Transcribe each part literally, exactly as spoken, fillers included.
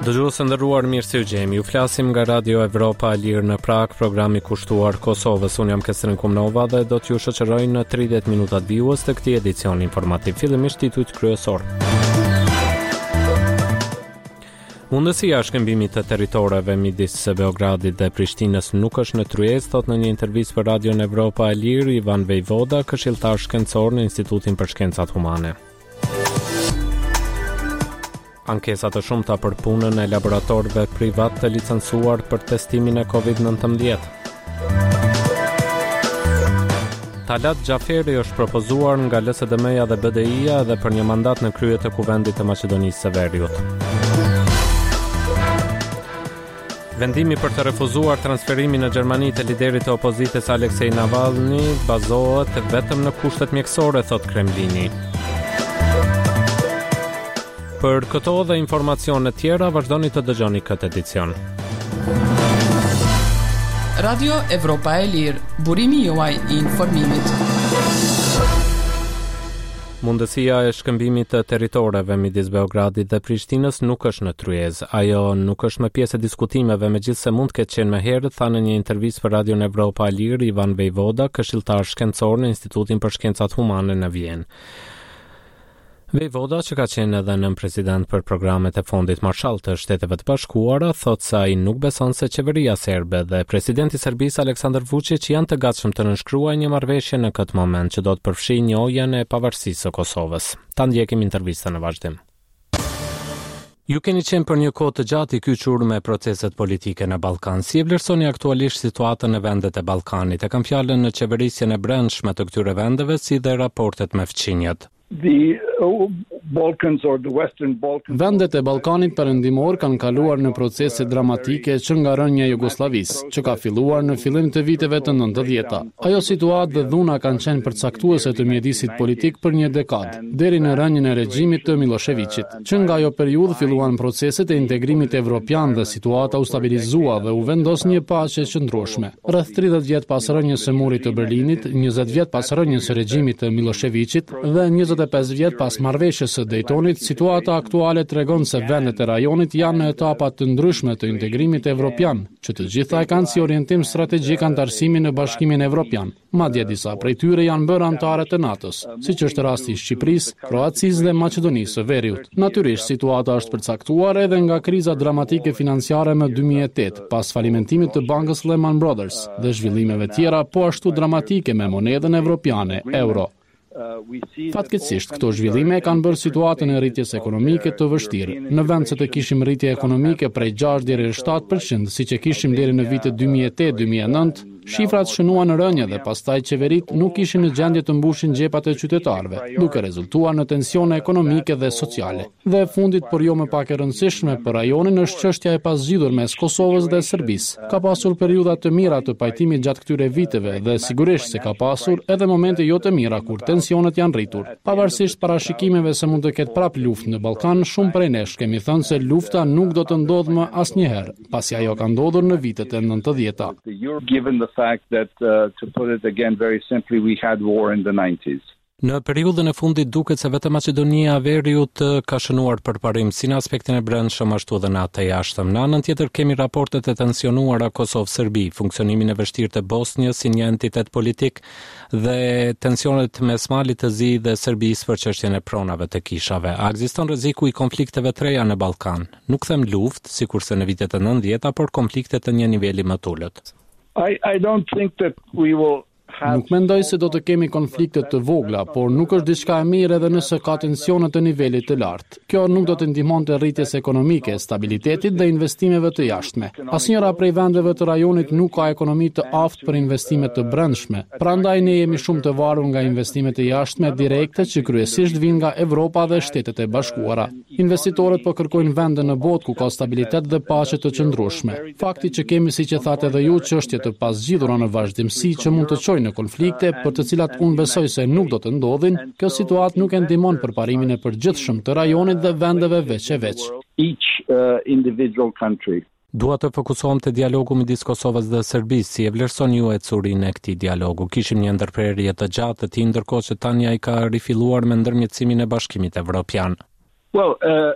Dëgjues të nderuar, mirë se u gjemi. Ju flasim nga Radio Evropa e Lirë në Prag, programi kushtuar Kosovës. Unë jam Kestrin Kumnova dhe do t'ju shoqëroj në tridhjetë minutat vijues të këtij edicioni informativ. Fillimisht titujt kryesor. Mundësia e shkëmbimit të territoreve midis Beogradit dhe Prishtinës nuk është në tryezë, thot në një intervistë për Radion Evropa e Lirë Ivan Vejvoda, këshilltar shkencor në Institutin për Shkencat Humane. Ankesa të shumta për punën e laboratorëve privat të licencuar për testimin e covid nëntëmbëdhjetë. Talat Xhaferi është propozuar nga L S D M-ja dhe B D I-ja dhe për një mandat në krye të Kuvendit të Maqedonisë së Veriut. Vendimi për të refuzuar transferimin në Gjermani të liderit të opozitës Aleksej Navalny bazohet vetëm në kushtet mjekësore, thot Kremlini. Për këto dhe informacione tjera, vazhdoni të dëgjoni këtë edicion. Radio Evropa e Lirë, burimi juaj i informimit. Mundësia e shkëmbimit të territoreve midis Beogradit dhe Prishtinës nuk është në tryezë. Ajo nuk është më pjesë e diskutimeve, megjithse mund të ketë qenë më herët, tha në një intervistë për Radion Evropa e Lirë Ivan Vejvoda, këshilltar shkencor në Institutin për Shkencat Humane në Vjenë. Vejvoda, që ka qenë edhe nën president për programet e Fondit Marshall të Shteteve të Bashkuara, thot se ai nuk beson se qeveria serbe dhe presidenti i Serbisë Aleksandar Vučić janë të gatshëm të nënshkruajnë një marrëveshje në këtë moment që do të përfshijë njohjen e pavarësisë së Kosovës. Ta ndjekim intervistën në vazhdim. Ju keni qenë për një kohë të gjatë i kyçur me proceset politike në Ballkan. Si e vlerësoni aktualisht situatën në vendet e Ballkanit? E kam fjalën në qeverisjen e brendshme të këtyre vendeve si dhe raportet me fqinjet. The uh, Balkans or the Western Balkans. Vendet e Ballkanit perëndimor kanë kaluar në procese dramatike që nga rënja e Jugosllavisë, që ka filluar në fillim të viteve të nëntëdhjeta. Ajo situatë dhe dhuna kanë qenë përcaktuese të mjedisit politik për një dekadë, deri në rënien e regjimit të Miloševićit. Që nga ajo periudhë filluan proceset e integrimit evropian dhe situata u stabilizua dhe u vendos një paqe qëndrueshme. Rreth tridhjetë vjet pas rënjes së murit të Berlinit, njëzet vjet pas rënjes së regjimit të Miloševićit dhe njëzet e pesë vjet pas marrëveshjes së Daytonit, situata aktuale tregon se vendet e rajonit janë në etapa të ndryshme të integrimit evropian, që të gjitha e kanë si orientim strategjik antarësimin në Bashkimin Evropian. Madje disa prej tyre janë bërë anëtare të NATO-s, siç është rasti i Shqipërisë, Kroacisë dhe Maqedonisë së Veriut. Natyrisht, situata është përcaktuar edhe nga kriza dramatike financiare më dy mijë e tetë, pas falimentimit të bankës Lehman Brothers dhe zhvillimeve tjera po ashtu dramatike me monedën evropiane, euro. Fatkeqësisht, këto zhvillime kanë bërë situatën e rritjes ekonomike të vështirë. Në vend se të kishim rritje ekonomike prej gjashtë deri në shtatë përqind, siç e kishim deri në vitet dy mijë e tetë dy mijë e nëntë, shifrat shënuan rënje dhe pastaj qeverit nuk ishin në gjendje të mbushin xhepat e qytetarëve, duke rezultuar në tensione ekonomike dhe sociale. Dhe e fundit, por jo më pak e rëndësishme për rajonin, është çështja e pazgjidhur mes Kosovës dhe Serbisë. Ka pasur periudha të mira të pajtimit gjatë këtyre viteve dhe sigurisht se ka pasur edhe momente jo të mira kur tensionet janë rritur. Pavarësisht parashikimeve se mund të ketë prap luftë në Ballkan, shumë prej nesh kemi thënë se lufta nuk do të ndodhë më asnjëherë, pasi ajo ka ndodhur në vitet e nëntëdhjeta. fact that, uh, to put it again very simply, we had war in the nineties. Në periudhën e fundit duket se vetëm Maqedonia e Veriut ka shënuar përparim si në aspektin e brendshëm ashtu edhe në atë e jashtëm. Në anën tjetër kemi raportet e tensionuara Kosovë-Serbi, funksionimin e vështirë të Bosnjës si një entitet politik dhe tensionet mes Malit të Zi dhe Serbisë për çështjen e pronave të kishave. A ekziston rreziku i konflikteve të reja në Ballkan? Nuk them luftë, sikurse në vitet e nëntëdhjeta, por konflikte të një niveli më të ulët. I, I don't think that we will Nuk mendoj se do të kemi konflikte të vogla, por nuk është diçka e mirë edhe nëse ka tensione të nivelit të lartë. Kjo nuk do të ndihmonte rritjes ekonomike, stabilitetit dhe investimeve të jashtme. Asnjëra prej vendeve të rajonit nuk ka ekonomi të aftë për investime të brendshme. Prandaj ne jemi shumë të varur nga investimet e jashtme direkte që kryesisht vijnë nga Evropa dhe Shtetet e Bashkuara. Investitorët po kërkojnë vende në botë ku ka stabilitet dhe paqe të qëndrueshme. Fakti që kemi, siç e thatë edhe ju, çështje të pasgjidhura në vazhdimsi që mund të çojnë në konflikte për të cilat unë besoj se nuk do të ndodhin, kjo situatë nuk e ndihmon përparimin e përgjithshëm të rajonit dhe vendeve veç e veç. Each uh, individual country. Dua të fokusohem te dialogu midis Kosovës dhe Serbisë. Si e vlerëson ju ecurinë e këtij dialogu? Kishim një ndërprerje të gjatë të tij, ndërkohë që tani ai ka rifilluar me ndërmjetësimin e Bashkimit Evropian. Well, uh, as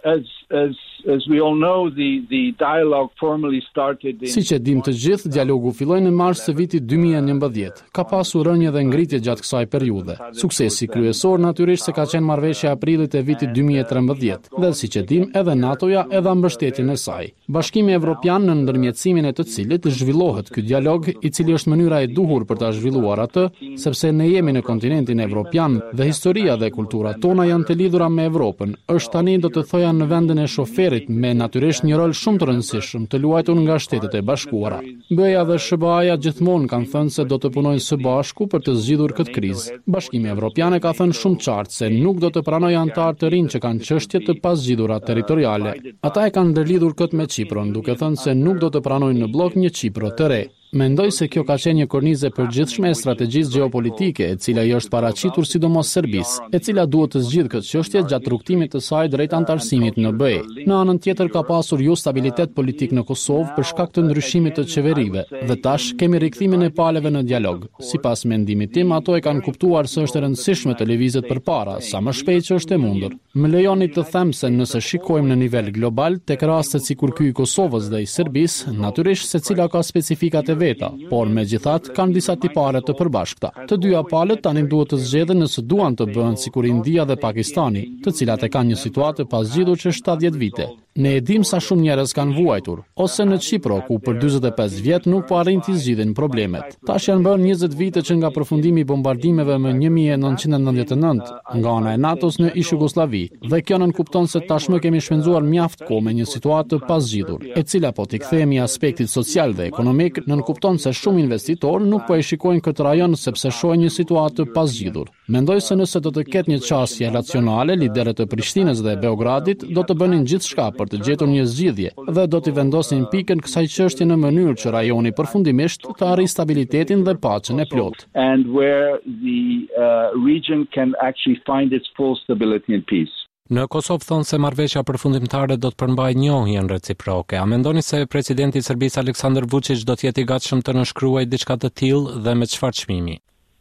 as as we all know, the the dialogue formally started in Siç e dim të gjithë, dialogu filloi në mars të vitit dy mijë e njëmbëdhjetë. Ka pasur rënje dhe ngritje gjatë kësaj periudhe. Suksesi kryesor natyrisht se ka qenë marrëveshja e aprillit e vitit dy mijë e trembëdhjetë, dhe siç e dim, edhe NATO-ja e dha mbështetjen e saj. Bashkimi Evropian në ndërmjetësimin e të cilit zhvillohet ky dialog, i cili është mënyra e duhur për ta zhvilluar atë, sepse ne jemi në kontinentin evropian dhe historia dhe kultura tona janë të lidhura me Evropën. Është tani do të thoja në vendin e shoferit, me natyrisht një rol shumë të rëndësishëm të luajtur nga Shtetet e Bashkuara. B E A dhe S B A-ja gjithmonë kanë thënë se do të punojnë së bashku për të zgjidhur këtë krizë. Bashkimi Evropian e ka thënë shumë qartë se nuk do të pranojë anëtar të rinj që kanë çështje të pazgjidhura territoriale. Ata e kanë ndërlidhur këtë me Çiprin, duke thënë se nuk do të pranojnë në blok një Çipër të re. Mendoj se kjo ka qenë një kornizë e përgjithshme e strategjisë gjeopolitike, e cila i është paraqitur sidomos Serbisë, e cila duhet të zgjidhë këtë çështje gjatë rrugtimit të saj drejt antarësimit në B E. Në anën tjetër ka pasur jo stabilitet politik në Kosovë për shkak të ndryshimit të qeverive, dhe tash kemi rikthimin e palëve në dialog. Sipas mendimit tim, ato e kanë kuptuar se është e rëndësishme të lëvizet përpara, sa më shpejt që është e mundur. Më lejoni të them se nëse shikojmë në nivel global, tek rastet sikur ky i Kosovës dhe i Serbisë, natyrisht secila ka specifikat e veta, por megjithatë kanë disa tipare të përbashkëta. Të dyja palët tani duhet të zgjedhin nëse duan të bëhen sikur India dhe Pakistani, të cilat e kanë një situatë pas zgjidhur që shtatëdhjetë vite. Ne e dim sa shumë njerëz kanë vuajtur, ose në Çipro, ku për dyzet e pesë vjet nuk po arrin të zgjidhin problemet. Tash janë bërë njëzet vite që nga përfundimi i bombardimeve më një mijë e nëntëqind e nëntëdhjetë e nëntë nga ana e NATO-s në ish Jugosllavi, dhe kjo nën kupton se tashmë kemi shpenzuar mjaft kohë me një situatë të pazgjidhur, e cila po t'i kthehemi aspektit social dhe ekonomik, nën kupton se shumë investitorë nuk po e shikojnë këtë rajon sepse shohin një situatë të pazgjidhur. Mendoj se nëse do të ketë një çështje racionale, liderët e Prishtinës dhe Beogradit do të bënin gjithçka për të gjetur një zgjidhje dhe do t'i vendosin pikën kësaj çështje në mënyrë që rajoni përfundimisht të arrijë stabilitetin dhe paqen e plotë. and where the uh, region can actually find its full stability and peace. Në Kosovë thonë se marrëveshja përfundimtare do të përmbajë njohjen reciproke. A mendoni se presidenti i Serbisë Aleksandar Vučić do të jetë i gatshëm të nënshkruajë diçka të tillë dhe me çfarë çmimi?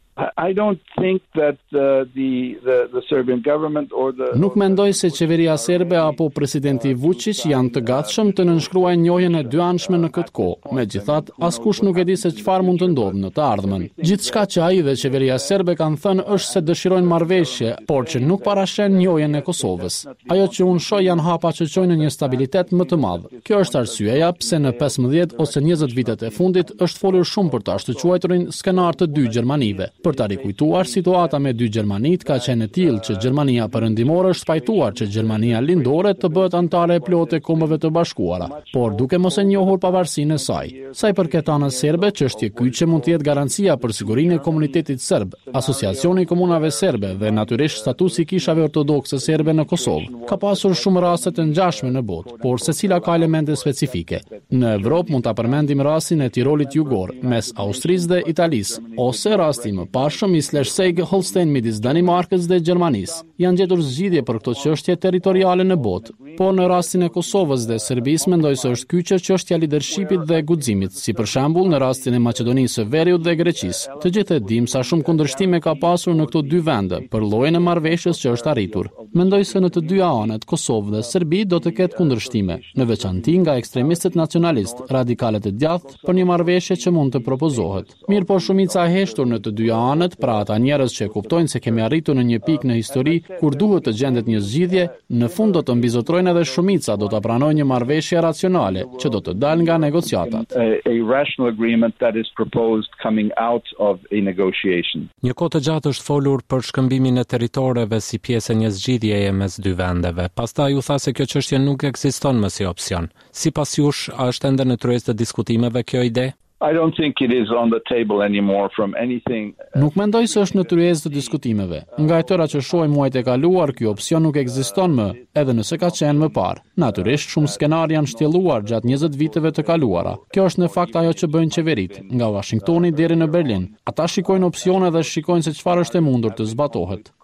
I don't think that uh, the, the the Serbian government or the Nuk mendoj se qeveria serbe apo presidenti Vučić janë të gatshëm të nënshkruajnë njohjen e dyanshme në këtë kohë. Megjithatë, askush nuk e di se çfarë mund të ndodhë në të ardhmen. Gjithçka që ai dhe qeveria serbe kanë thënë është se dëshirojnë marrëveshje, por që nuk parashën njohjen e Kosovës. Ajo që unë shoh janë hapa që çojnë në një stabilitet më të madh. Kjo është arsyeja pse në pesëmbëdhjetë ose njëzet vitet e fundit është folur shumë për ta shtuquajturin skenar të dy Gjermanive. Për ta rikujtuar, situata me dy Gjermanit ka qenë e tillë që Gjermania perëndimore është spajtuar që Gjermania lindore të bëhet anëtare e plotë e Kombeve të Bashkuara, por duke mos e njohur pavarësinë e saj. Sa i përket anës serbe, çështje kyçe mund të jetë garancia për sigurinë e komunitetit serb, Asociacioni i Komunave Serbe dhe natyrisht statusi i kishave ortodokse serbe në Kosovë. Ka pasur shumë raste të ngjashme në botë, por secila ka elemente specifike. Në Evropë mund ta përmendim rastin e Tirolit Jugor mes Austrisë dhe Italisë, ose rastin më pashëm i Schleswig-Holstein midis Danimarkës dhe Gjermanisë. Janë gjetur zgjidhje për këto çështje territoriale në botë, por në rastin e Kosovës dhe Serbisë mendoj se është kyçe çështja leadershipit dhe guximit, si për shembull në rastin e Maqedonisë së Veriut dhe Greqisë. Të gjithë e dim sa shumë kundërshtime ka pasur në këto dy vende për llojin e marrëveshjes që është arritur. Mendoj se në të dyja anët, Kosovë dhe Serbi, do të ketë kundërshtime, në veçanti nga ekstremistët nacionalist, radikalet e djathtë për një marrëveshje që mund të propozohet. Mirë, po shumica e heshtur në të dyja anët, pra ata njerëz që kuptojnë se kemi arritur në një pikë në histori kur duhet të gjendet një zgjidhje, në fund do të mbizotrojnë edhe shumica do ta pranojnë një marrëveshje racionale që do të dalë nga negociatat. a, a rational agreement that is proposed coming out of a negotiation. Një kohë të gjatë është folur për shkëmbimin e territoreve si pjesë e një zgjidhjeje mes dy vendeve. Pastaj u tha se kjo çështje nuk ekziston më si opsion. Sipas jush, a është ende në tryezë të diskutimeve kjo ide? I don't think it is on the table anymore from anything. Nuk mendoj se është në tryezë të diskutimeve. Nga e tëra që shohim muajt e kaluar, ky opsion nuk ekziston më, edhe nëse ka qenë më parë. Natyrisht, shumë skenarë janë shtjelluar gjatë njëzet viteve të kaluara. Kjo është në fakt ajo që bëjnë qeverit, nga Washingtoni deri në Berlin. Ata shikojnë opsione dhe shikojnë se çfarë është e mundur të zbatohet.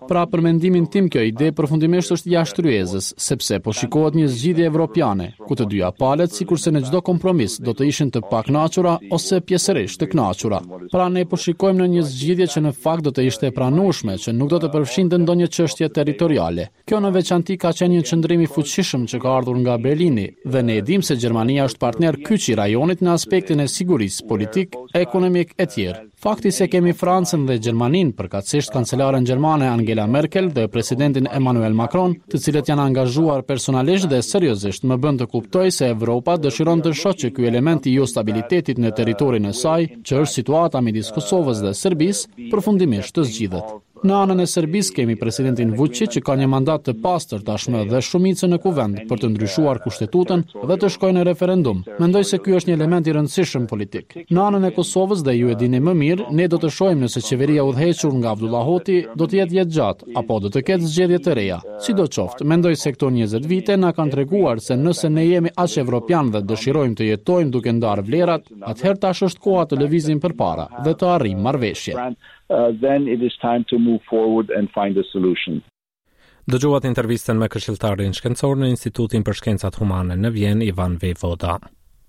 Pra për mendimin tim kjo ide përfundimisht është jashtëryezës, sepse po shikohet një zgjidhje evropiane, ku të dyja palët, sikurse në çdo kompromis, do të ishin të pakënaqura ose pjesërisht të kënaqura. Pra ne po shikojmë në një zgjidhje që në fakt do të ishte e pranueshme, që nuk do të përfshinte ndonjë çështje territoriale. Kjo në veçanti ka qenë një qëndrim i fuqishëm që ka ardhur nga Berlini, dhe ne e dim se Gjermania është partner kyç i rajonit në aspektin e sigurisë politik, ekonomik e tjerë. Fakti se kemi Francën dhe Gjermaninë, përkatësisht kancelaren gjermane Angela Merkel dhe presidentin Emmanuel Macron, të cilët janë angazhuar personalisht dhe seriozisht, më bën të kuptoj se Evropa dëshiron të shoqë ky element i jo stabilitetit në territorin e saj, që është situata midis Kosovës dhe Serbisë, përfundimisht të zgjidhet. Në anën e Serbisë kemi presidentin Vučić që ka një mandat të pastër tashmë dhe shumicën në kuvend për të ndryshuar kushtetutën dhe të shkojë në referendum. Mendoj se ky është një element i rëndësishëm politik. Në anën e Kosovës, dhe ju e dini më mirë, ne do të shohim nëse qeveria udhëhequr nga Abdullah Hoti do të jetë jetë gjatë apo do të ketë zgjedhje të reja. Sidoqoftë, mendoj se këto njëzet vite na kanë treguar se nëse ne jemi aq evropian dhe dëshirojmë të jetojmë duke ndarë vlerat, atëherë tash është koha të lëvizim përpara dhe të arrijmë marrëveshje. Uh, then it is time to move forward and find a solution. Dëgjuat intervistën me këshilltarin shkencor në Institutin për Shkencat Humane në Vjen, Ivan Vejvoda.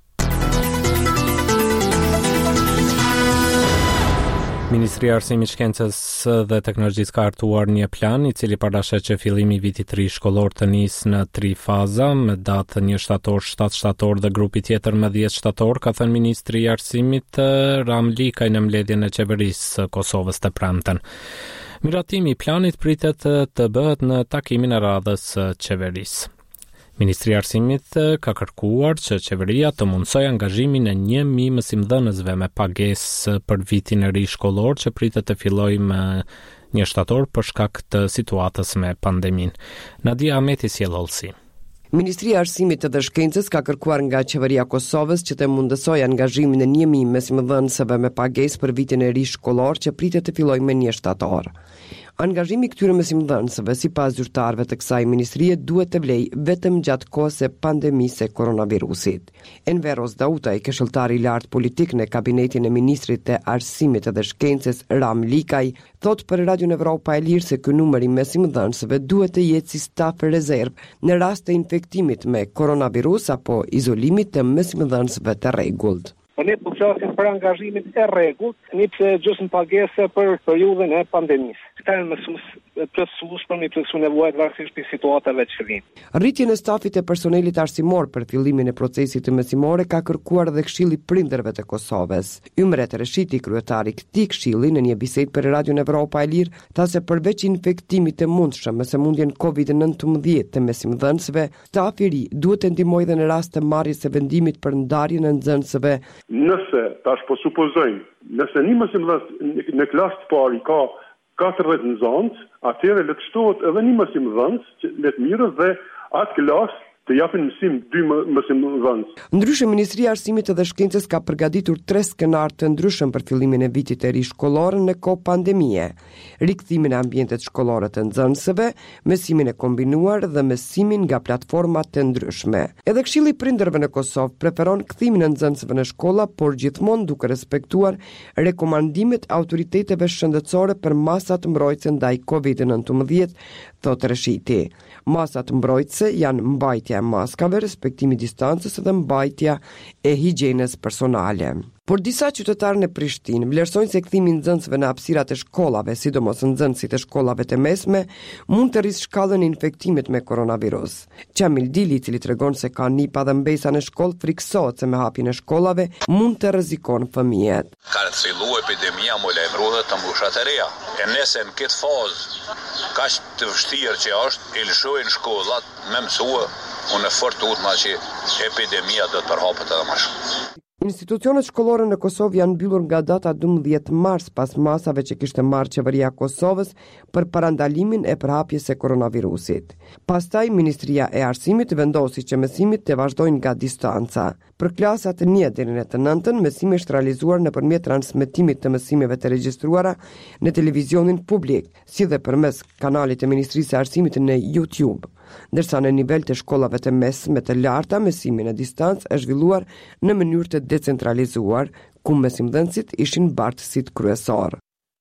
Ministria e Arsimit, Shkencës dhe Teknologjisë ka hartuar një plan i cili parashet që fillimi i vitit të ri shkollor të nisë në tri faza, me datë një shtator, shtatë shtator dhe grupi tjetër me dhjetë shtator, ka thënë Ministri i Arsimit Ram Likaj në mbledhjen e qeverisë Kosovës të premten. Miratimi i planit pritet të bëhet në takimin e radhës qeverisë. Ministri i Arsimit ka kërkuar që qeveria të mundsojë angazhimin e një mijë mësimdhënësve me pagesë për vitin e ri shkollor që pritet të fillojë më një shtator për shkak të situatës me pandemin. Nadia Ahmeti sjellolsi. Ministria e Arsimit dhe Shkencës ka kërkuar nga qeveria e Kosovës që të mundësojë angazhimin e një mijë mësimdhënësve me pagesë për vitin e ri shkollor që pritet të fillojë më një shtator. Angazhimi i këtyre mësimdhënësve sipas zyrtarëve të kësaj ministrie duhet të vlejë vetëm gjatë kohës së pandemisë së koronavirusit. Enver Ozdautaj, këshilltari i lartë politik në kabinetin e ministrit të Arsimit dhe Shkencës Ram Likaj, thot për Radio Evropa e Lirë se ky numër i mësimdhënësve duhet të jetë si staf rezervë në rast të infektimit me koronavirus apo izolimit të mësimdhënësve të rregullt. Po ne po flasim për angazhimin e rregullt, një gjysmë pagese për periudhën e pandemisë. Këta janë mësues plotësues për një plotësu nevojat varësisht për situatave që vijnë. Rritjen e stafit e personelit arsimor për fillimin e procesit të mësimore ka kërkuar dhe Këshilli i Prindërve të Kosovës. Ymret Reshiti, kryetari i këtij këshilli, në një bisedë për Radio Evropa e Lirë, tha se përveç infektimit të mundshëm me sëmundjen kovid nëntëmbëdhjetë të mësimdhënësve, stafi i ri duhet të ndihmojë dhe në rast të marrjes së vendimit për ndarjen e nxënësve. Nëse tash po supozojmë, nëse një mësimdhënës në klasë të parë ka katërdhjetë nxënës, atëherë le të shtohet edhe një mësimdhënës që le të mirë dhe atë klasë të japin mësim dy mësimdhënës. Ndryshe, Ministria e Arsimit dhe Shkencës ka përgatitur tre skenar të ndryshëm për fillimin e vitit të ri shkollor në kohë pandemie: rikthimin e ambientet shkollore të nxënësve, mësimin e kombinuar dhe mësimin nga platforma të ndryshme. Edhe Këshilli i Prindërve në Kosovë preferon kthimin e nxënësve në shkolla, por gjithmonë duke respektuar rekomandimet autoriteteve shëndetësore për masat mbrojtëse ndaj kovid nëntëmbëdhjetë, thot Reshiti. Masat mbrojtëse janë mbajtja e maskave, respektimi i distancës dhe mbajtja e higjienës personale. Por disa qytetarë në Prishtinë vlerësojnë se kthimi i nxënësve në hapësirat e shkollave, sidomos nxënësit e shkollave të mesme, mund të rrisë shkallën e infektimit me koronavirus. Qamil Dili, i cili tregon se ka nipa dhe mbesa në shkollë, friksohet se me hapjen e shkollave mund të rrezikon fëmijët. Ka të fillu epidemia më lajmërohet të mbushat e reja. E nëse në këtë fazë kaq të vështirë që është, e lëshojnë shkollat me mësua, unë e fort utma që epidemia do të përhapet edhe më shumë. Institucionet shkollore në Kosovë janë mbyllur nga data dymbëdhjetë mars pas masave që kishte marrë qeveria e Kosovës për parandalimin e përhapjes së koronavirusit. Pastaj Ministria e Arsimit vendosi që mësimit të vazhdojnë nga distanca. Për klasat një deri në të nëntën, mësimi është realizuar nëpërmjet transmetimit të mësimeve të regjistruara në televizionin publik, si dhe përmes kanalit të Ministrisë së Arsimit në YouTube. Ndërsa në nivel të shkollave të mesme të larta, mësimi në distancë është zhvilluar në mënyrë të decentralizuar, ku mësimdhënësit ishin bartësit kryesor.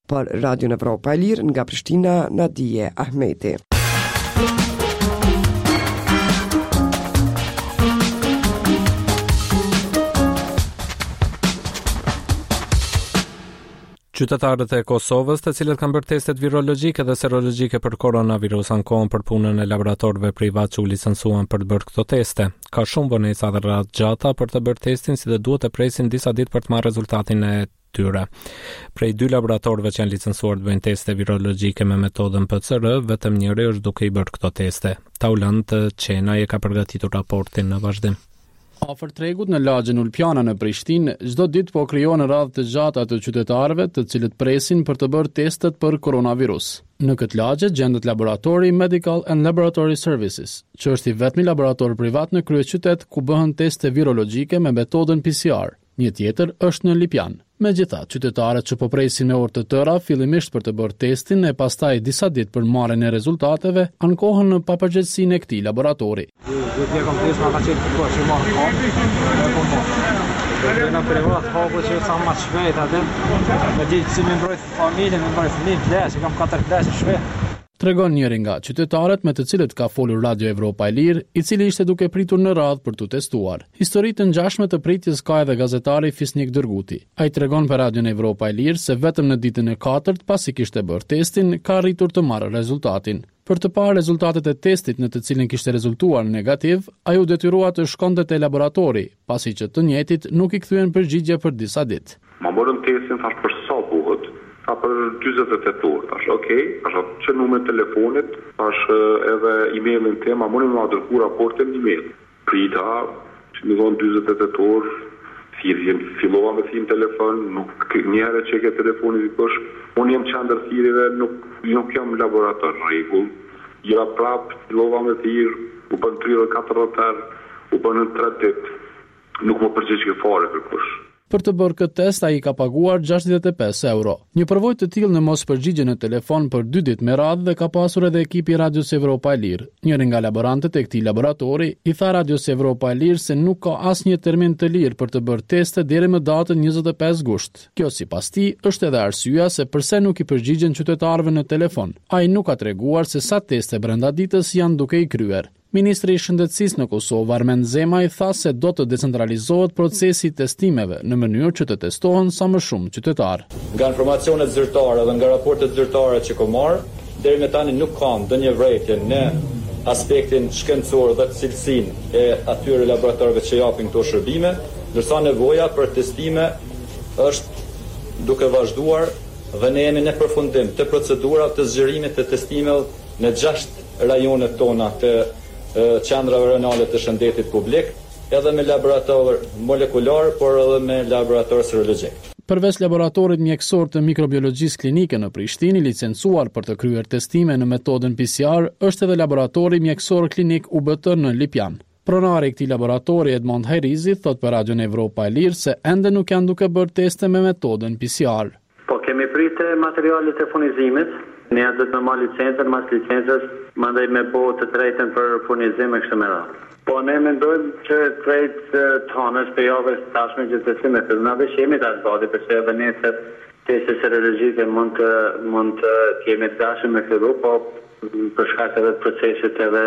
Për Radio Evropa e Lirë nga Prishtina, Nadije Ahmeti. Qytetarët e Kosovës, të cilët kanë bërë testet virologjike dhe serologjike për koronavirus, ankohen për punën e laboratorëve privat që u licencuan për të bërë këto teste. Ka shumë vonesa dhe radhë gjata për të bërë testin, si dhe duhet të presin disa ditë për të marrë rezultatin e tyre. Prej dy laboratorëve që janë licencuar të bëjnë teste virologjike me metodën P C R, vetëm njëri është duke i bërë këto teste. Taulant Qenaj e ka përgatitur raportin në vazhdim. Afër tregut në lagjen Ulpiana në Prishtinë, çdo ditë po krijohen radhë të gjata të qytetarëve të cilët presin për të bërë testet për koronavirus. Në këtë lagje gjendet laboratori Medical and Laboratory Services, që është i vetmi laborator privat në kryeqytet ku bëhen teste virologjike me metodën P C R. Një tjetër është në Lipjan. Megjithatë, qytetarët që po presin me orë të tëra fillimisht për të bërë testin e pastaj disa ditë për marrjen e rezultateve, ankohen në papërgjegjësinë e këtij laboratori. Dhe kam testë ma ka qenë të kohë që marrë kam, e po marrë. Dhe në privat hapo që sa ma shpejt atë, me ditë si me mbrojt familje, me mbrojt fëmijë, flesh, kam katër flesh shpejt. Tregon njëri nga qytetarët me të cilët ka folur Radio Evropa e Lirë, i cili ishte duke pritur në radhë për të testuar. Historitë të ngjashme të pritjes ka edhe gazetari Fisnik Dërguti. Ai tregon për Radio Evropa e Lirë se vetëm në ditën e katërt, pasi kishte bërë testin, ka arritur të marrë rezultatin. Për të parë rezultatet e testit në të cilin kishte rezultuar negativ, ai u detyrua të shkonte te laboratori, pasi që të njëjtit nuk i kthyen përgjigje për disa ditë. Ma morën testin thash për sa buhet. Ka për dyzet e tetë orë, thash, okej, thash, që numër telefonit, thash edhe emailin tim, a mundi më dërgu raportin në email. Prita, që më dhonë dyzet e tetë orë, thirrjen, fillova me thirrjen telefon, nuk një herë që ke telefonit i bësh, unë jam qendër thirrjeve, nuk, nuk jam laborator rregull, jera prap, fillova me thirr, u bën tridhjetë e katër herë, u bën në tre ditë, nuk më përgjigj fare kërkush. Për të bërë këtë test, ai ka paguar gjashtëdhjetë e pesë euro. Një përvojë të tillë në mos përgjigje në telefon për dy ditë me radhë dhe ka pasur edhe ekipi Radios Evropa e Lirë. Njëri nga laborantët e këtij laboratori i tha Radios Evropa e Lirë se nuk ka asnjë termin të lirë për të bërë teste deri më datën njëzet e pesë gusht. Kjo sipas tij është edhe arsyeja se pse nuk i përgjigjen qytetarëve në telefon. Ai nuk ka treguar se sa teste brenda ditës janë duke i kryer. Ministri i Shëndetësisë në Kosovë, Armend Zemaj, tha se do të decentralizohet procesi i testimeve në mënyrë që të testohen sa më shumë qytetarë. Nga informacionet zyrtare dhe nga raportet zyrtare që kam marrë, deri me tani nuk kam ndonjë vërejtje në aspektin shkencor dhe cilësinë e atyre laboratorëve që japin këto shërbime, ndërsa nevoja për testime është duke vazhduar dhe ne jemi në përfundim të procedurave të zgjerimit të testimeve në gjashtë rajonet tona të qendrave renale të shëndetit publik, edhe me laborator molekular, por edhe me laborator serologjik. Përveç laboratorit mjekësor të mikrobiologjisë klinike në Prishtinë, licencuar për të kryer testime në metodën P C R, është edhe laboratori mjekësor klinik U B T në Lipjan. Pronari i këtij laboratori Edmond Hajrizi thot për Radion Evropa e Lirë se ende nuk janë duke bërë teste me metodën P C R. Po kemi pritë materialet e furnizimit. Ne do të marrë licencën, mas licencës, mandej me po të drejtën për furnizim e kështë me radhë. Po ne mendojmë që drejtë tonës për javës tashme që të si me të në vëshemi të asbati, përse edhe ne se teste serologjike mund të, mund të kemi të dashën me fillu, po për shkak edhe procesit edhe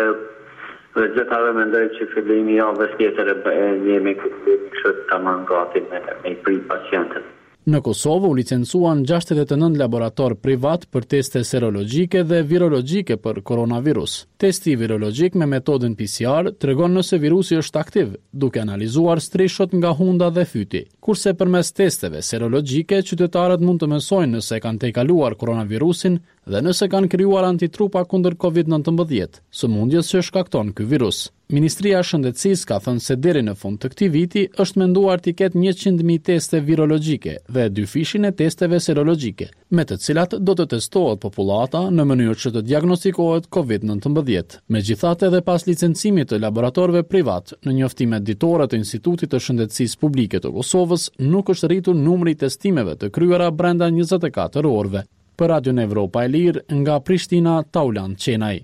dhe gjithave mendoj që fillimi javës tjetër e jemi kështë të mangati me, me i pri pacientët. Në Kosovë u licencuan gjashtëdhjetë e nëntë laborator privat për teste serologjike dhe virologjike për koronavirus. Testi virologjik me metodën P C R tregon nëse virusi është aktiv, duke analizuar strishot nga hunda dhe fyti. Kurse përmes testeve serologjike, qytetarët mund të mësojnë nëse kanë tejkaluar koronavirusin dhe nëse kanë krijuar antitrupa kundër COVID nineteen, sëmundjes që shkakton ky virus. Ministria e Shëndetësisë ka thënë se deri në fund të këtij viti është menduar të ketë njëqind mijë teste virologjike dhe dy fishin e testeve serologjike, me të cilat do të testohet popullata në mënyrë që të diagnostikohet COVID nineteen. Megjithatë, edhe pas licencimit të laboratorëve privat, në njoftimet ditore të Institutit të Shëndetësisë Publike të Kosovës, nuk është rritur numri i testimeve të kryera brenda njëzet e katër orëve. Për Radion Evropa e Lirë, nga Prishtina, Taulant Qenaj.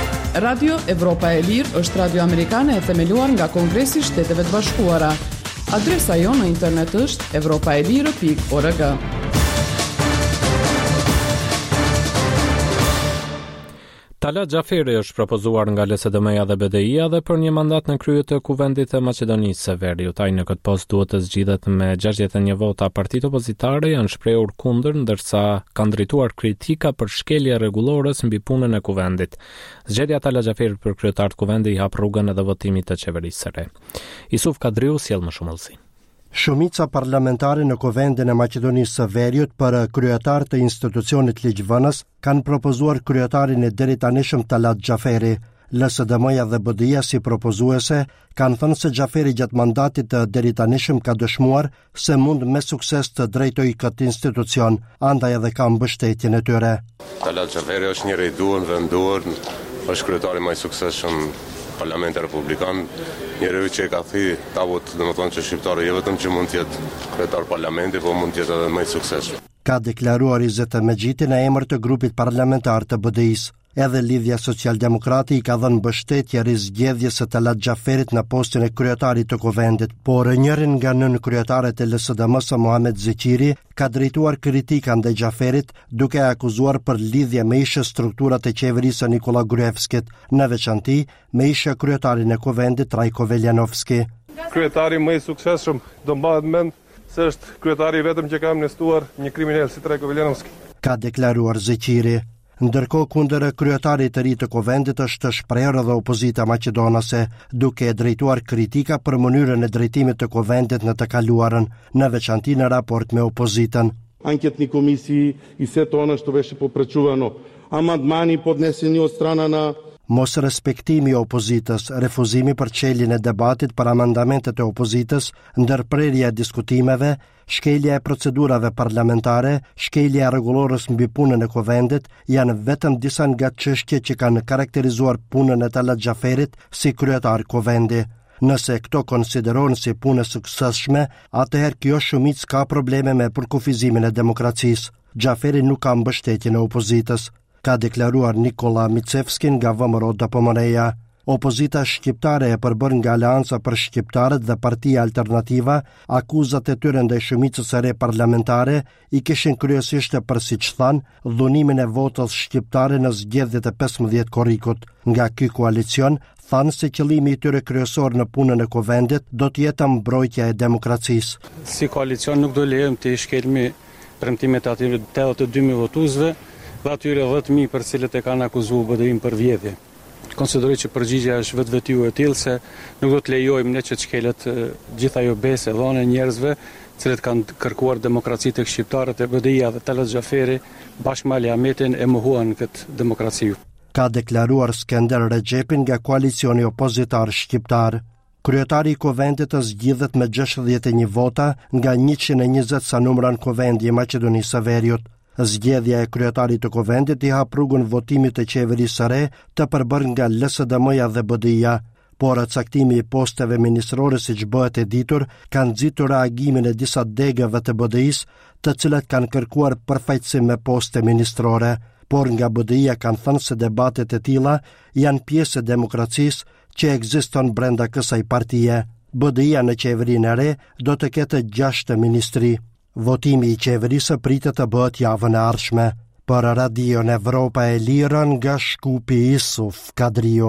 Radio Evropa e Lirë është radio amerikane e themeluar nga Kongresi i Shteteve të Bashkuara. Adresa jonë në internet është evropaelire pikë org. Talat Xhaferi është propozuar nga L S D M-ja dhe B D I-ja dhe për një mandat në krye të Kuvendit të Maqedonisë së Veriut. Ai në këtë post duhet të zgjidhet me gjashtëdhjetë e një vota. Partitë opozitare janë shprehur kundër, ndërsa kanë drejtuar kritika për shkelje rregullores mbi punën e Kuvendit. Zgjedhja e Talat Xhaferit për kryetar të Kuvendit i hap rrugën edhe votimit të qeverisë së re. Isuf Kadriu sjell më shumë ëllësi. Shumica parlamentare në Kuvendin e Maqedonisë së Veriut për kryetar të institucionit ligjvënës kanë propozuar kryetarin e deritanishëm Talat Xhaferi. L S D M-ja dhe B D I-ja si propozuese kanë thënë se Xhaferi gjatë mandatit të deritanishëm ka dëshmuar se mund me sukses të drejtojë këtë institucion, andaj edhe ka mbështetjen e tyre. Talat Xhaferi është njëri i duhur, venduar, është kryetari më i suksesshëm Parlamenti Republikan, njeriu që e ka thi tavut, domethënë që shqiptarë jo vetëm që mund të jetë kryetar parlamenti, por mund të jetë edhe më i suksesshëm. Ka deklaruar Izeta Mexhiti në emër të grupit parlamentar të B D I-s. Edhe Lidhja Socialdemokrati i ka dhënë mbështetje rizgjedhjes së Talat Xhaferit në postin e kryetarit të Kuvendit, por njërin nga nën kryetaret e L S D M-s, Muhamet Zeqiri, ka drejtuar kritika ndaj Xhaferit duke e akuzuar për lidhje me ishe strukturat e qeverisë Nikola Gruevskit, në veçanti me ishe kryetarin e Kuvendit Trajko Veljanovski. Kryetari më i suksesshëm do mbahet mend se është kryetari vetëm që ka amnestuar një kriminal si Trajko Veljanovski, ka deklaruar Zeqiri. Ndërkohë kundër kryetarit të ri të Kuvendit është shprehur edhe opozita maqedonase, duke drejtuar kritika për mënyrën e drejtimit të Kuvendit në të kaluarën, në veçanti në raport me opozitën. Anketni komisiji i sve to ono što беше попречувано. Amandmani podneseni od strana na Mos respektimi i opozitës, refuzimi për çeljen e debatit për amendamentet e opozitës, ndërprerja e diskutimeve, shkelja e procedurave parlamentare, shkelja e rregullorës mbi punën e Kuvendit janë vetëm disa nga çështjet që kanë karakterizuar punën e Talat Xhaferit si kryetar Kuvendi. Nëse këto konsiderohen si punë suksesshme, atëherë kjo shumicë ka probleme me përkufizimin e demokracisë. Xhaferi nuk ka mbështetjen e opozitës, ka deklaruar Nikola Micevski nga V M R O D P M R-ja. Opozita shqiptare e përbër nga Aleanca për Shqiptarët dhe Partia Alternativa, akuzat e tyre ndaj shumicës së re parlamentare i kishin kryesisht për, siç thanë, dhunimin e votës shqiptare në zgjedhjet e pesëmbëdhjetë korrikut. Nga ky koalicion thanë se qëllimi i tyre kryesor në punën e Kuvendit do të jetë mbrojtja e demokracisë. Si koalicion nuk do lejojmë të shkelmi premtimet e atyre tetëdhjetë e dy mijë votuesve dhe atyre dhjetë mijë për cilët e kanë akuzuar B D I-n për vjedhje. Konsideroj që përgjigjja është vetvetiu e tillë se nuk do të lejojmë ne që të shkelet gjithë ajo besë dhënë njerëzve, të cilët kanë kërkuar demokraci tek shqiptarët e B D I-ja dhe Talat Xhaferi bashkë me Ali Ahmetin e mohuan këtë demokraci. Ka deklaruar Skender Rexhepi nga koalicioni opozitar shqiptar. Kryetari i Kuvendit zgjidhet me gjashtëdhjetë e një vota nga njëqind e njëzet sa numran Kuvendi i Maqedonisë së Veriut. Zgjedhja e kryetarit të Kuvendit i hap rrugën votimit të qeverisë së re të përbërë nga L S D M-ja dhe B D I-ja, por caktimi i posteve ministrore siç bëhet e ditur ka nxitur reagimin e disa degëve të B D I-s, të cilat kanë kërkuar përfaqësim me poste ministrore, por nga B D I-ja kanë thënë se debatet e tilla janë pjesë e demokracisë që ekziston brenda kësaj partie. B D I-ja në qeverinë e re do të ketë gjashtë ministri. Votimi i qeverisë pritet të bëhet javën e ardhshme. Për Radion Evropa e Lirë nga Shkupi, Isuf Kadriu.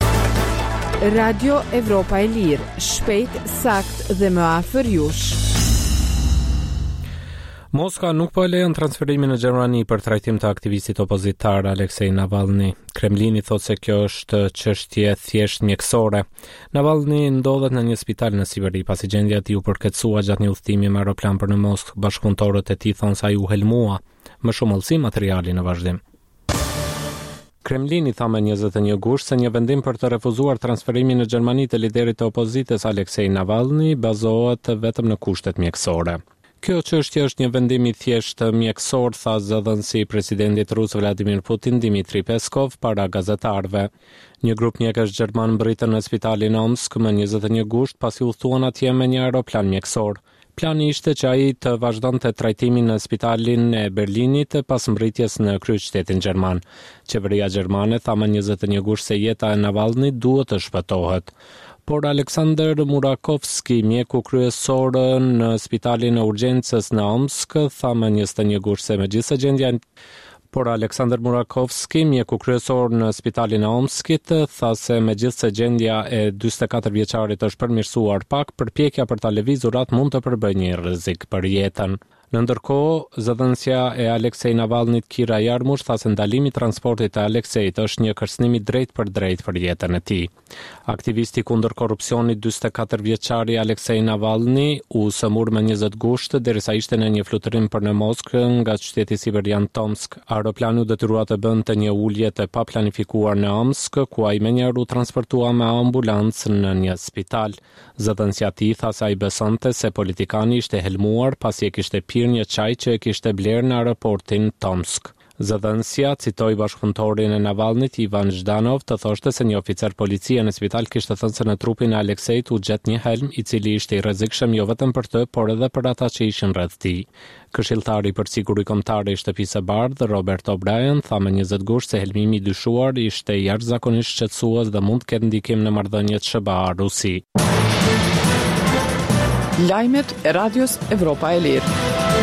Radio Evropa e Lirë, shpejt, sakt dhe më afër jush. Moska nuk po e lejon transferimin në Gjermani për trajtim të aktivistit opozitar Aleksej Navalny. Kremlini thotë se kjo është çështje thjesht mjekësore. Navalny ndodhet në një spital në Siberi pasi gjendja e tij u përkeçua gjatë një udhëtimi me aeroplan për në Moskë. Bashkëpunëtorët e tij thonë se ai u helmua. Më shumë ëllësi materiali në vazhdim. Kremlini tha me njëzet e një gusht se një vendim për të refuzuar transferimin në Gjermani të liderit të opozitës Aleksej Navalny bazohet vetëm në kushtet mjekësore. Kjo çështje është një vendim i thjeshtë mjekësor, tha zëdhënësi i presidentit rus Vladimir Putin Dmitri Peskov para gazetarëve. Një grup mjekësh gjerman mbritën në spitalin Omsk më njëzet e një gusht pasi udhëtuan atje me një aeroplan mjekësor. Plani ishte që ai të vazhdonte trajtimin në spitalin e Berlinit pas mbritjes në kryeqytetin gjerman. Qeveria gjermane tha më njëzet e një gusht se jeta e Navalny duhet të shpëtohet. Por Aleksandr Murakovski, mjeku kryesor në spitalin e urgjencës në Omsk, tha më njëzet e një gusht se megjithëse gjendja Por Aleksandr Murakovski, mjeku kryesor në spitalin e Omskit, tha se megjithëse gjendja e dyzet e katër vjeçarit është përmirësuar pak, përpjekja për ta lëvizur atë mund të përbëjë një rrezik për jetën. Në ndërkohë, zëdhënësja e Aleksej Navalnit Kira Jarmush tha se ndalimi i transportit të Aleksejt është një kërcënim i drejtë për drejtë për jetën e tij. Aktivisti kundër korrupsionit dyzet e katër vjeçari Aleksej Navalni u sëmur me njëzet gusht derisa ishte në një fluturim për në Moskë nga qyteti siberian Tomsk. Aeroplani u detyrua të bënte një ulje të paplanifikuar në Omsk, ku ai menjëherë u transportua me ambulancë në një spital. Zëdhënësja e tij tha se ai besonte se politikani ishte helmuar pasi e kishte pirë një çaj që e kishte blerë në aeroportin Tomsk. Zëdhënësia citoi bashkëpunëtorin e Navalnit Ivan Zhdanov të thoshte se një oficer policie në spital kishte thënë se në trupin e Aleksejt u gjet një helm i cili ishte i rrezikshëm jo vetëm për të, por edhe për ata që ishin rreth tij. Këshilltari për siguri kombëtare i shtëpisë së bardhë, Robert O'Brien, tha me njëzet gusht se helmimi i dyshuar ishte jashtëzakonisht shqetësues dhe mund të ketë ndikim në marrëdhëniet S B A-Rusi. Lajmet e Radios Evropa e Lirë.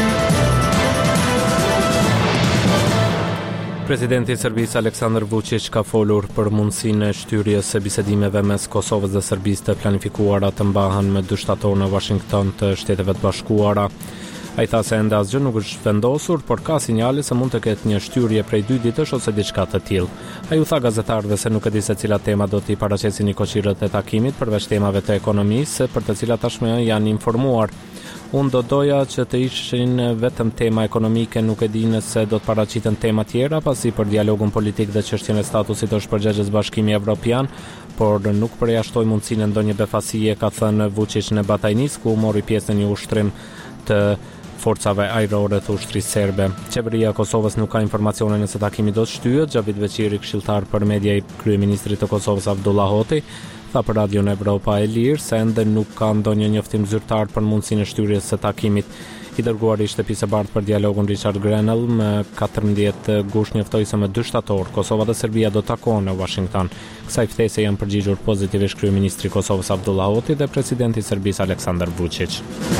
Presidenti i Serbisë Aleksandar Vučić ka folur për mundësinë e shtyrjes së bisedimeve mes Kosovës dhe Serbisë të planifikuara të mbahen me dy shtator në Washington të Shteteve të Bashkuara. Ai tha se ende asgjë nuk është vendosur, por ka sinjale se mund të ketë një shtyrje prej dy ditësh ose diçka të tillë. Ai u tha gazetarëve se nuk e di se cilat tema do t'i paraqesin Nikoqirët e takimit përveç temave të ekonomisë, për të cilat tashmë janë informuar. Unë do doja që të ishin vetëm tema ekonomike, nuk e di nëse do të paraqiten tema tjera, pasi për dialogun politik dhe çështjen e statusit është përgjegjës Bashkimi Evropian, por nuk përjashtoi mundësinë ndonjë befasie, ka thënë Vučić në Batajnis, ku mori pjesë në një ushtrim të forcave ajrore të ushtrisë serbe. Qeveria e Kosovës nuk ka informacione nëse takimi do të shtyhet. Xhavid Beqiri, këshilltar për media i kryeministrit të Kosovës Abdullah Hoti, tha për Radion Evropa e Lirë se ende nuk ka ndonjë njoftim zyrtar për mundësinë e shtyrjes së takimit. I dërguari i shtëpisë së bardhë për dialogun Richard Grenell më katërmbëdhjetë gusht njoftoi se më dy shtator Kosova dhe Serbia do të takohen në Washington. Kësaj ftese janë përgjigjur pozitivisht kryeministri i Kosovës Abdullah Hoti dhe presidenti i Serbisë Aleksandar Vučić.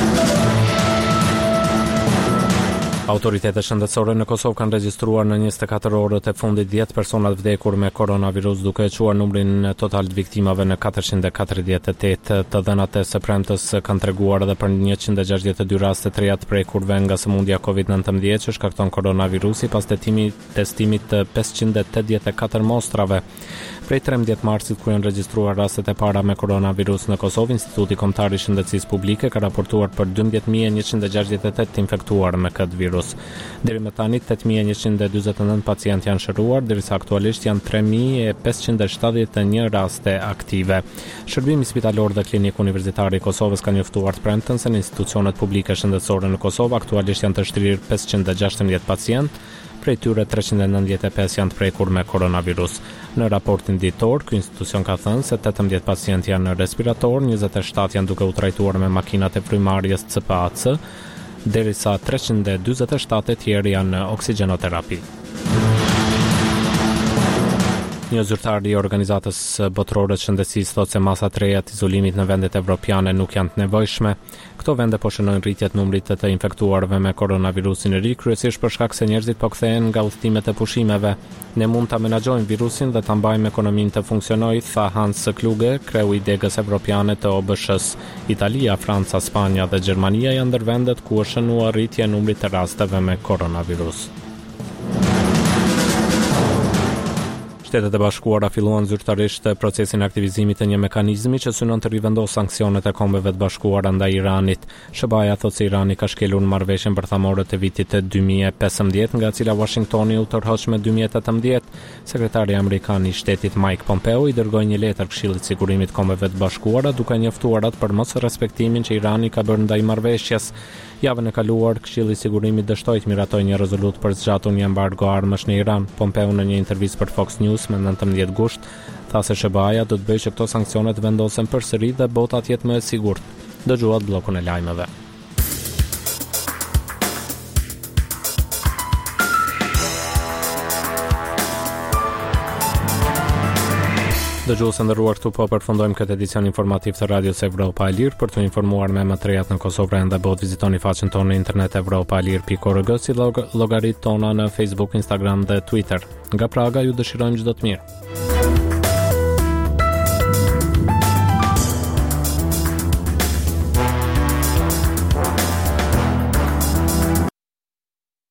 Autoritetet shëndetësore në Kosovë kanë regjistruar në njëzet e katër orët e fundit dhjetë persona të vdekur me koronavirus, duke e quar numrin total të viktimave në katërqind e katërdhjetë e tetë. Të dhënat e së premtës kanë treguar edhe për njëqind e gjashtëdhjetë e dy raste të reja të prekurve nga sëmundja covid nëntëmbëdhjetë që shkakton koronavirusi pas testimit testimit të pesëqind e tetëdhjetë e katër mostrave. Prej trembëdhjetë marsit, ku janë regjistruar rastet e para me koronavirus në Kosovë, Instituti Kombëtar i Shëndetësisë Publike ka raportuar për dymbëdhjetë mijë e njëqind e gjashtëdhjetë e tetë të infektuar me këtë virus. Deri më tani tetë mijë e njëqind e dyzet e nëntë pacientë janë shëruar, derisa aktualisht janë tre mijë e pesëqind e shtatëdhjetë e një raste aktive. Shërbimi spitalor dhe klinik universitar i Kosovës ka njoftuar të premten se në institucionet publike shëndetësore në Kosovë aktualisht janë të shtrirë pesëqind e gjashtëdhjetë pacientë, prej tyre treqind e nëntëdhjetë e pesë janë të prekur me koronavirus. Në raportin ditor, ky institucion ka thënë se tetëmbëdhjetë pacientë janë në respirator, njëzet e shtatë janë duke u trajtuar me makinat e frymarrjes C P A C, derisa treqind e dyzet e shtatë e tjerë janë në oksigjenoterapi. Një zyrtar i Organizatës Botërore të Shëndetësisë thotë se masat reja të izolimit në vendet evropiane nuk janë të nevojshme. Këto vende po shënojnë rritje të numrit të të infektuarve me koronavirusin e ri, kryesisht për shkak se njerëzit po kthehen nga udhëtimet e pushimeve. Ne mund ta menaxhojmë virusin dhe ta mbajmë ekonominë të funksionojë, tha Hans Kluge, kreu i degës evropiane të O B S H-s. Italia, Franca, Spanja dhe Gjermania janë ndër vendet ku është shënuar rritje e numrit të rasteve me koronavirus. Shtetet e Bashkuara filluan zyrtarisht procesin e aktivizimit të një mekanizmi që synon të rivendosë sanksionet e Kombeve të Bashkuara ndaj Iranit. S B A-ja thotë se Irani ka shkelur marrëveshjen bërthamore të vitit të dy mijë e pesëmbëdhjetë, nga e cila Washingtoni u tërhoq me dy mijë e tetëmbëdhjetë. Sekretari amerikan i shtetit Mike Pompeo i dërgoi një letër Këshillit të Sigurimit të Kombeve të Bashkuara duke njoftuar atë për mos respektimin që Irani ka bërë ndaj marrëveshjes. Javën e kaluar, Këshilli i Sigurimit dështoi të miratojë një rezolutë për zgjatur një embargo armësh në Iran. Pompeo në një intervistë për Fox News më nëntëmbëdhjetë gusht tha se S B A-ja do të bëjë që këto sanksionet vendosen përsëri dhe bota të jetë më e sigurt. Dëgjuat bllokun e lajmeve. Dëgjuesë nderuar, këtu po përfundojmë këtë edicion informativ të Radios Evropa e Lirë. Për të informuar me më të rejat në Kosovë dhe bot, vizitoni faqen tonë në internet evropa e lirë pikë org, si log- llogaritë tona në Facebook, Instagram dhe Twitter. Nga Praga ju dëshirojmë çdo të mirë.